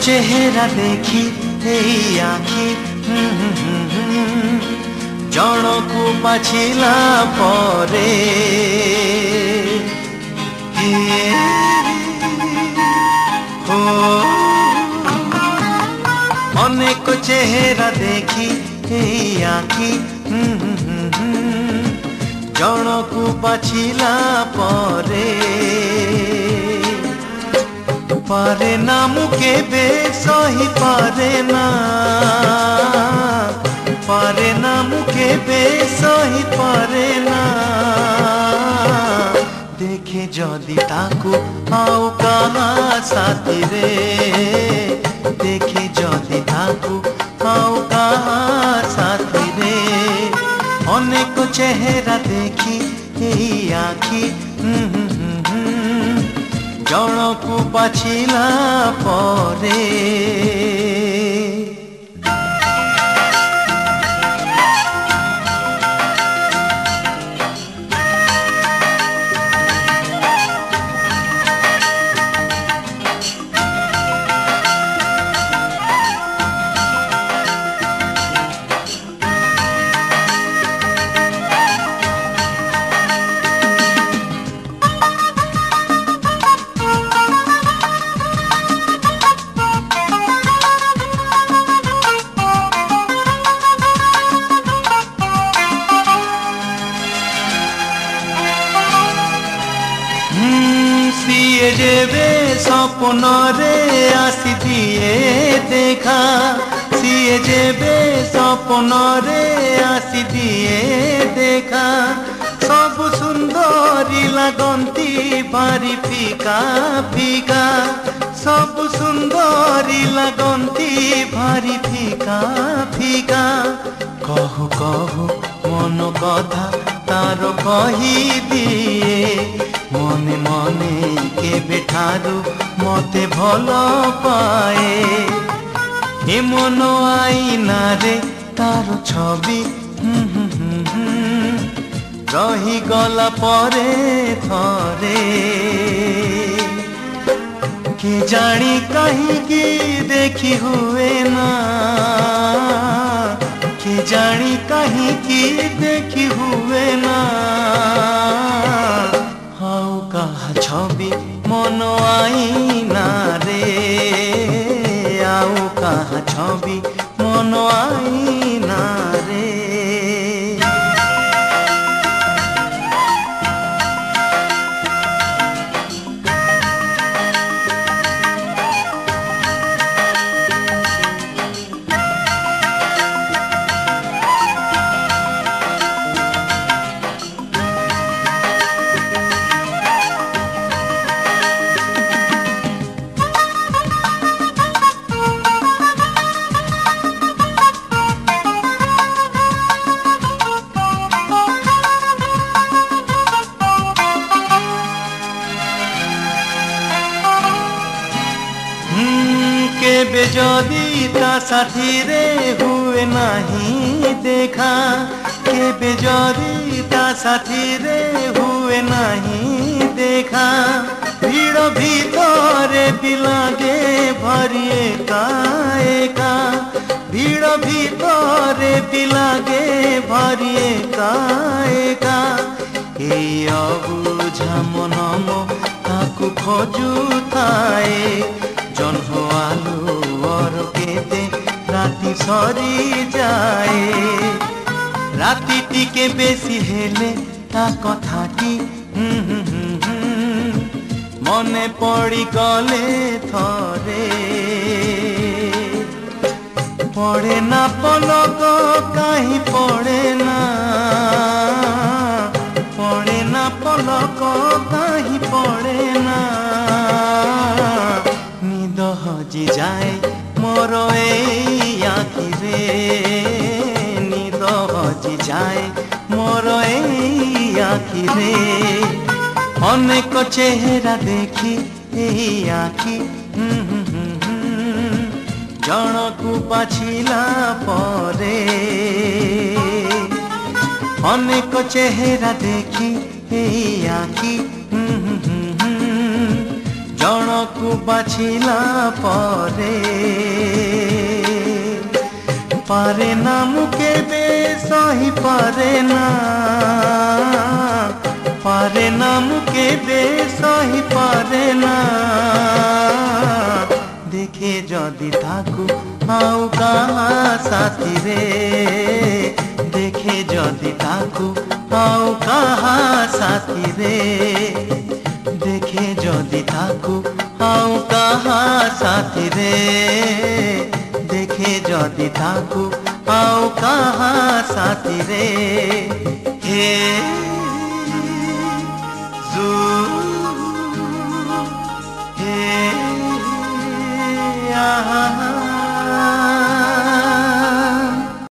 चेहरा देखी एई आखी जणकु बाछिला परे हो अनेक चेहरा देखी एई आखी जणकु बाछिला परे पारे ना मुके बे सही पारे ना मुके बे सही पारे ना देखे जदि ताकू आउ कहा साथी रे देखे जदि ताकू आउ कहा साथी रे अनेक चेहरा देखी एई आखी जणकु बाछिला परे सिए जेबे सपन रे आसी दिए देखा सिए जेबे सपन रे आसी दिए देखा सब सुंदरी लगंती भारी फीका फीका सब सुंदरी लगंती भारी फीका फीका कहू कहू मन कथा तार कही दिए मने मने के बेठारू मते भल पाए ए मन आईना रे तार छवि रही गला परे थरे के जानी कहीं की देखी हुए ना के जानी कहीं की देखी हुए ना हाउ कहा छवि मन आईना रे आउ कहा छवि मन आईना रे केबे जदि ता साथी रे हुए नहीं देखा केबे जदि ता साथी रे हुए नहीं देखा भीड़ भीतरे भी लागे भारी एका एका भीड़ भीतरे भी लागे भारी एका एका एई अबुझा मन मो ताकू खोजु थाए जन्म आलू और केते राति सरी जाए राति टिके बेसी हेले ता कथाटी मने पड़ी गले थरे पड़े ना पलक कहीं पड़े ना पलक कहीं पड़े ना निद हजी जाए मोर एई आखि रे निद हजी जाए मोर एई आखि रे अनेक चेहरा देखी एई आखि जणकु बाछिला परे अनेक चेहरा देखी एई आखि ଜଣକୁ ବାଛିଲା ପରେ ପାରେ ନା ମୁଁ କେବେ ସହି ପାରେ ନା पारे ना मुके बेसही पारे ना देखे जदि ताकू आउ कहा साथी रे देखे जदि ताकू आउ कहा साथी रे देखे जदि ताकू आउ कहा साथी रे देखे जदि ताकू आउ कहा साथी रे हे